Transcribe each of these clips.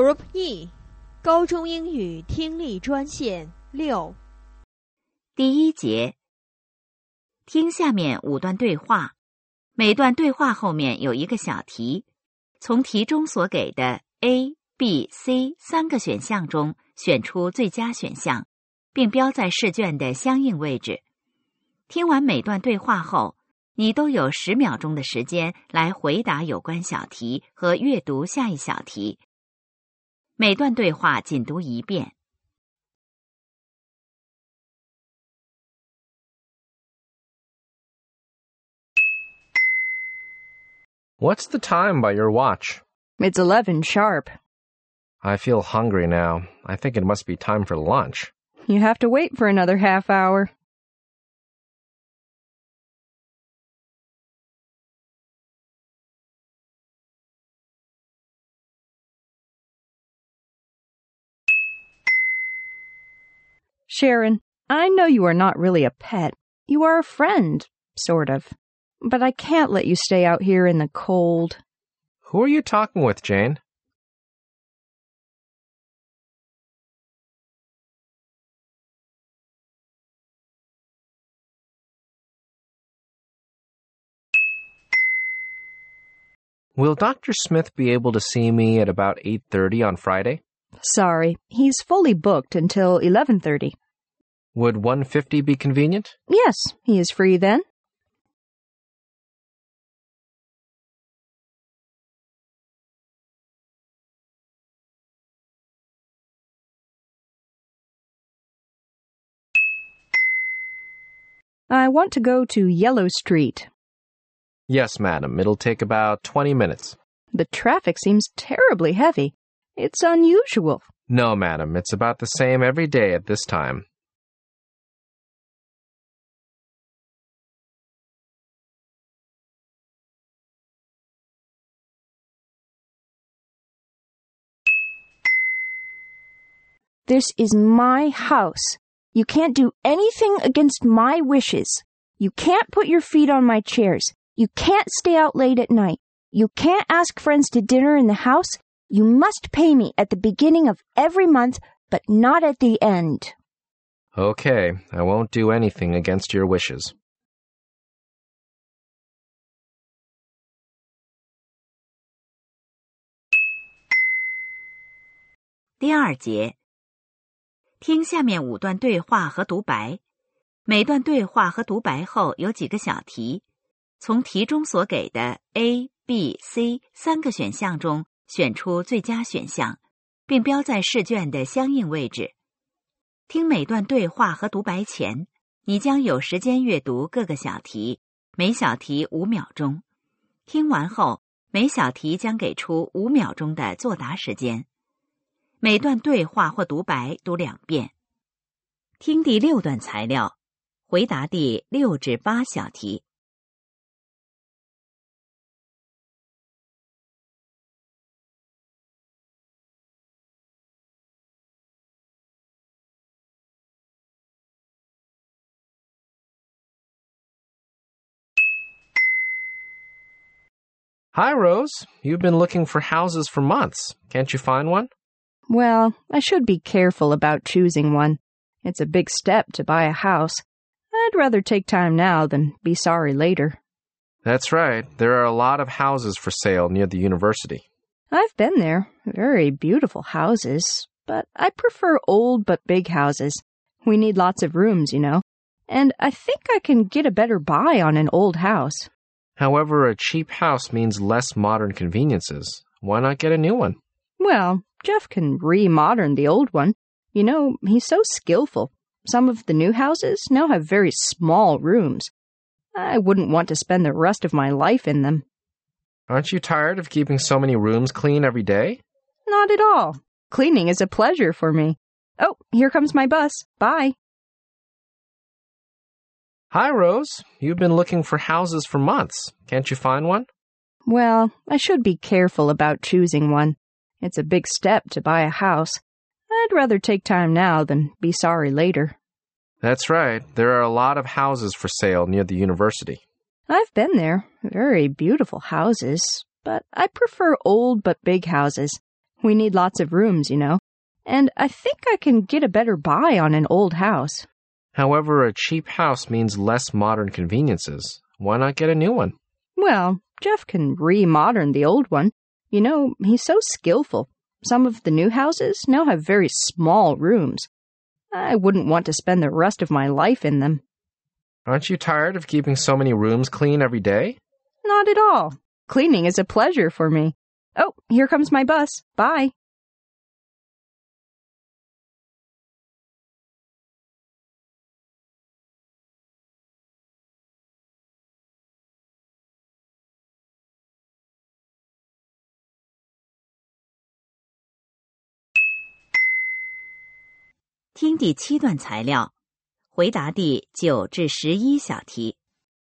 Group E 高中英语听力专线6。 第一节，听下面5段对话，每段对话后面有一个小题，从题中所给的 A、B、C 3个选项中选出最佳选项，并标在试卷的相应位置。听完每段对话后，你都有10秒钟的时间来回答有关小题和阅读下一小题。每段对话仅读一遍。 What's the time by your watch? It's 11 sharp. I feel hungry now. I think it must be time for lunch. You have to wait for another half hour. Sharon, I know you are not really a pet. You are a friend, sort of. But I can't let you stay out here in the cold. Who are you talking with, Jane? Will Dr. Smith be able to see me at about 8:30 on Friday? Sorry, he's fully booked until 11:30. Would 1:50 be convenient? Yes, he is free then. I want to go to Yellow Street. Yes, madam. It'll take about 20 minutes. The traffic seems terribly heavy. It's unusual. No, madam. It's about the same every day at this time. This is my house. You can't do anything against my wishes. You can't put your feet on my chairs. You can't stay out late at night. You can't ask friends to dinner in the house. You must pay me at the beginning of every month, but not at the end. Okay, I won't do anything against your wishes. 第二节，听下面5段对话和独白，每段对话和独白后有几个小题，从题中所给的 A、B、C 3个选项中选出最佳选项，并标在试卷的相应位置。听每段对话和独白前，你将有时间阅读各个小题，每小题5秒钟。听完后，每小题将给出5秒钟的作答时间。每段对话或独白读2遍。听第6段材料，回答第6至8小题。 Hi, Rose. You've been looking for houses for months. Can't you find one? Well, I should be careful about choosing one. It's a big step to buy a house. I'd rather take time now than be sorry later. That's right. There are a lot of houses for sale near the university. I've been there. Very beautiful houses. But I prefer old but big houses. We need lots of rooms, you know. And I think I can get a better buy on an old house. However, a cheap house means less modern conveniences. Why not get a new one? Well, Jeff can remodern the old one. You know, he's so skillful. Some of the new houses now have very small rooms. I wouldn't want to spend the rest of my life in them. Aren't you tired of keeping so many rooms clean every day? Not at all. Cleaning is a pleasure for me. Oh, here comes my bus. Bye. Hi, Rose. You've been looking for houses for months. Can't you find one? Well, I should be careful about choosing one. It's a big step to buy a house. I'd rather take time now than be sorry later. That's right. There are a lot of houses for sale near the university. I've been there. Very beautiful houses. But I prefer old but big houses. We need lots of rooms, you know. And I think I can get a better buy on an old house. However, a cheap house means less modern conveniences. Why not get a new one? Well, Jeff can remodern the old one. You know, he's so skillful. Some of the new houses now have very small rooms. I wouldn't want to spend the rest of my life in them. Aren't you tired of keeping so many rooms clean every day? Not at all. Cleaning is a pleasure for me. Oh, here comes my bus. Bye. 听第7段材料，回答第9至11小题。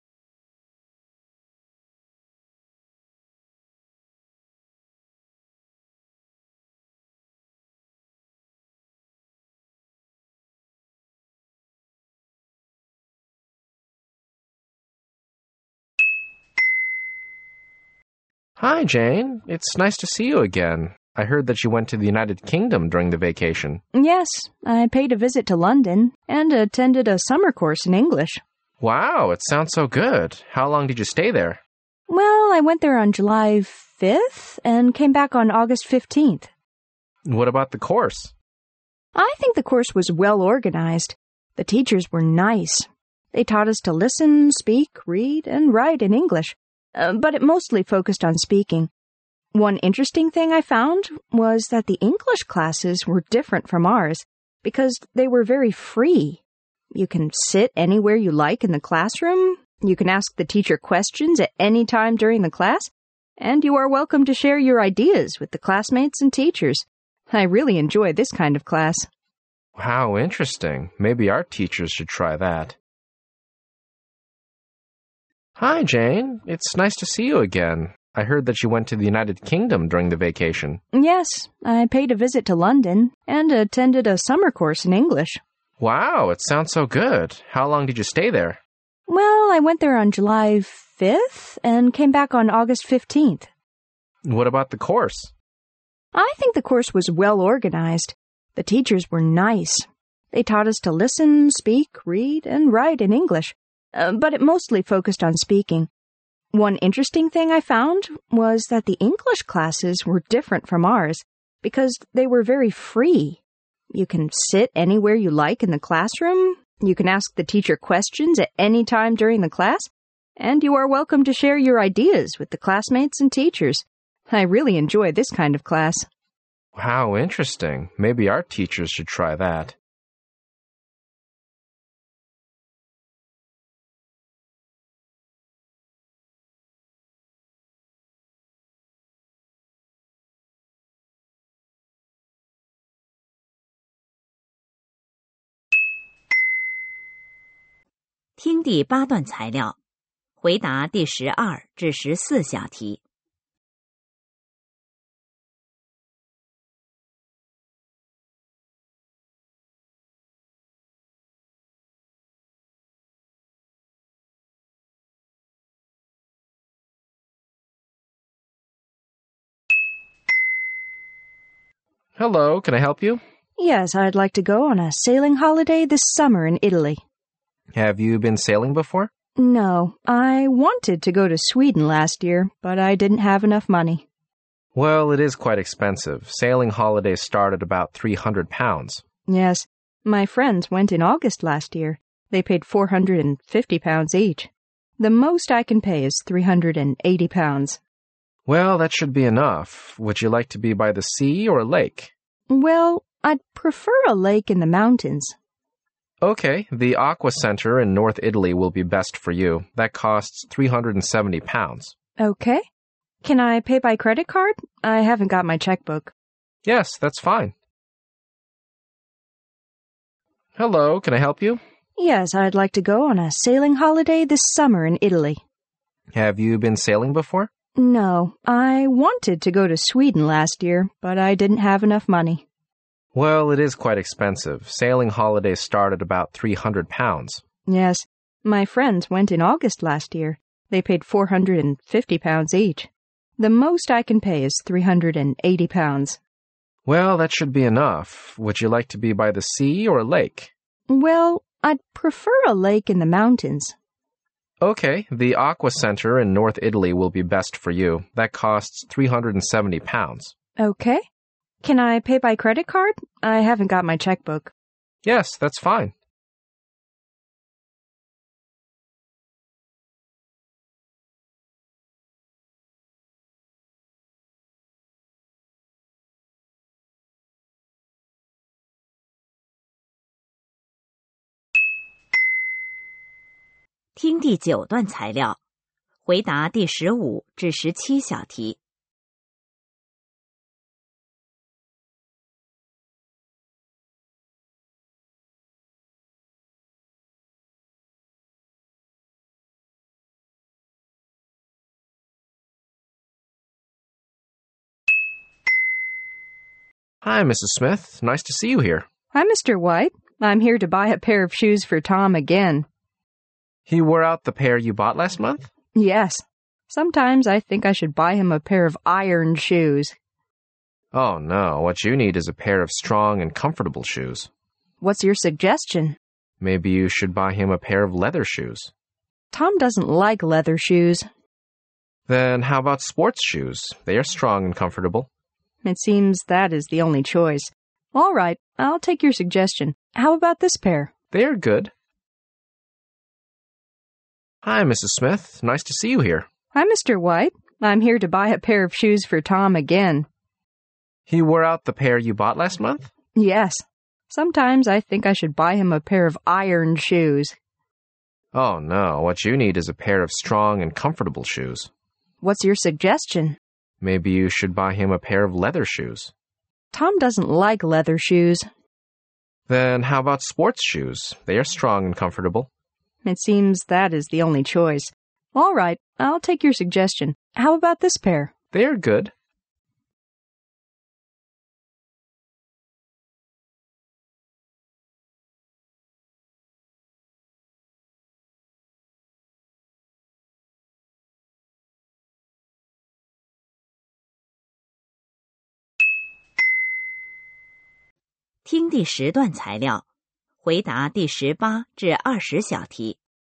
Hi, Jane. It's nice to see you again. I heard that you went to the United Kingdom during the vacation. Yes, I paid a visit to London and attended a summer course in English. Wow, it sounds so good. How long did you stay there? Well, I went there on July 5th and came back on August 15th. What about the course? I think the course was well organized. The teachers were nice. They taught us to listen, speak, read, and write in English, but it mostly focused on speaking. One interesting thing I found was that the English classes were different from ours because they were very free. You can sit anywhere you like in the classroom, you can ask the teacher questions at any time during the class, and you are welcome to share your ideas with the classmates and teachers. I really enjoy this kind of class. How interesting. Maybe our teachers should try that. Hi, Jane. It's nice to see you again. I heard that you went to the United Kingdom during the vacation. Yes, I paid a visit to London and attended a summer course in English. Wow, it sounds so good. How long did you stay there? Well, I went there on July 5th and came back on August 15th. What about the course? I think the course was well organized. The teachers were nice. They taught us to listen, speak, read, and write in English, but it mostly focused on speaking. One interesting thing I found was that the English classes were different from ours because they were very free. You can sit anywhere you like in the classroom, you can ask the teacher questions at any time during the class, and you are welcome to share your ideas with the classmates and teachers. I really enjoy this kind of class. How interesting. Maybe our teachers should try that. 听第8段材料，回答第12至14小题。 Hello, can I help you? Yes, I'd like to go on a sailing holiday this summer in Italy. Have you been sailing before? No, I wanted to go to Sweden last year, but I didn't have enough money. Well, it is quite expensive. Sailing holidays start at about £300. Yes, my friends went in August last year. They paid £450 each. The most I can pay is £380. Well, that should be enough. Would you like to be by the sea or a lake? Well, I'd prefer a lake in the mountains. Okay, the Aqua Center in North Italy will be best for you. That costs £370. Okay. Can I pay by credit card? I haven't got my checkbook. Yes, that's fine. Hello, can I help you? Yes, I'd like to go on a sailing holiday this summer in Italy. Have you been sailing before? No, I wanted to go to Sweden last year, but I didn't have enough money. Well, it is quite expensive. Sailing holidays start at about £300. Yes, my friends went in August last year. They paid £450 each. The most I can pay is £380. Well, that should be enough. Would you like to be by the sea or a lake? Well, I'd prefer a lake in the mountains. Okay, the Aqua Center in North Italy will be best for you. That costs £370. Okay. Can I pay by credit card? I haven't got my checkbook. Yes, that's fine. 听第9段材料，回答第15至17小题。 Hi, Mrs. Smith. Nice to see you here. Hi, Mr. White. I'm here to buy a pair of shoes for Tom again. He wore out the pair you bought last month? Yes. Sometimes I think I should buy him a pair of iron shoes. Oh, no. What you need is a pair of strong and comfortable shoes. What's your suggestion? Maybe you should buy him a pair of leather shoes. Tom doesn't like leather shoes. Then how about sports shoes? They are strong and comfortable. It seems that is the only choice. All right, I'll take your suggestion. How about this pair? They are good. Hi, Mrs. Smith. Nice to see you here. Hi, Mr. White. I'm here to buy a pair of shoes for Tom again. He wore out the pair you bought last month? Yes. Sometimes I think I should buy him a pair of iron shoes. Oh, no. What you need is a pair of strong and comfortable shoes. What's your suggestion? Maybe you should buy him a pair of leather shoes. Tom doesn't like leather shoes. Then how about sports shoes? They are strong and comfortable. It seems that is the only choice. All right, I'll take your suggestion. How about this pair? They are good. 听第10段材料，回答第18至20小题。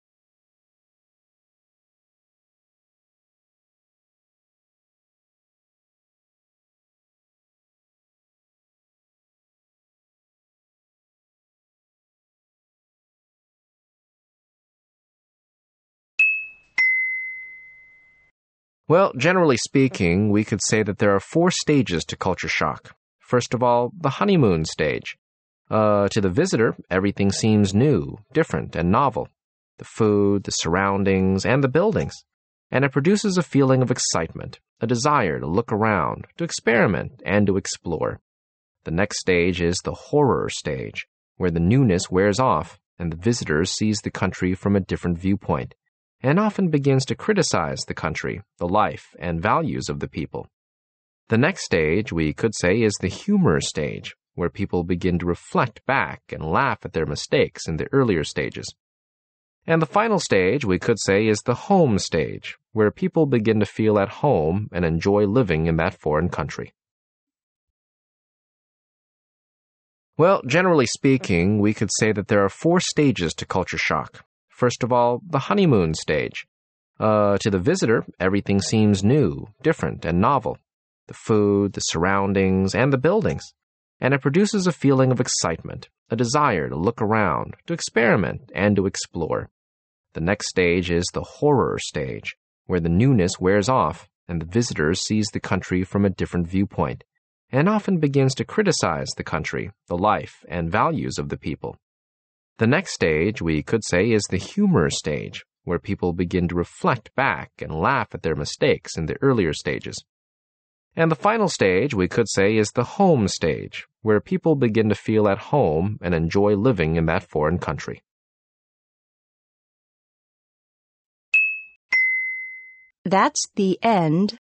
Well, generally speaking, we could say that there are 4 stages to culture shock. First of all, the honeymoon stage. To the visitor, everything seems new, different, and novel. The food, the surroundings, and the buildings. And it produces a feeling of excitement, a desire to look around, to experiment, and to explore. The next stage is the horror stage, where the newness wears off, and the visitor sees the country from a different viewpoint, and often begins to criticize the country, the life, and values of the people. The next stage, we could say, is the humor stage, where people begin to reflect back and laugh at their mistakes in the earlier stages. And the final stage, we could say, is the home stage, where people begin to feel at home and enjoy living in that foreign country. Well, generally speaking, we could say that there are 4 stages to culture shock. First of all, the honeymoon stage. To the visitor, everything seems new, different, and novel. The food, the surroundings, and the buildings. And it produces a feeling of excitement, a desire to look around, to experiment, and to explore. The next stage is the horror stage, where the newness wears off, and the visitor sees the country from a different viewpoint, and often begins to criticize the country, the life, and values of the people. The next stage, we could say, is the humor stage, where people begin to reflect back and laugh at their mistakes in the earlier stages. And the final stage, we could say, is the home stage, where people begin to feel at home and enjoy living in that foreign country. That's the end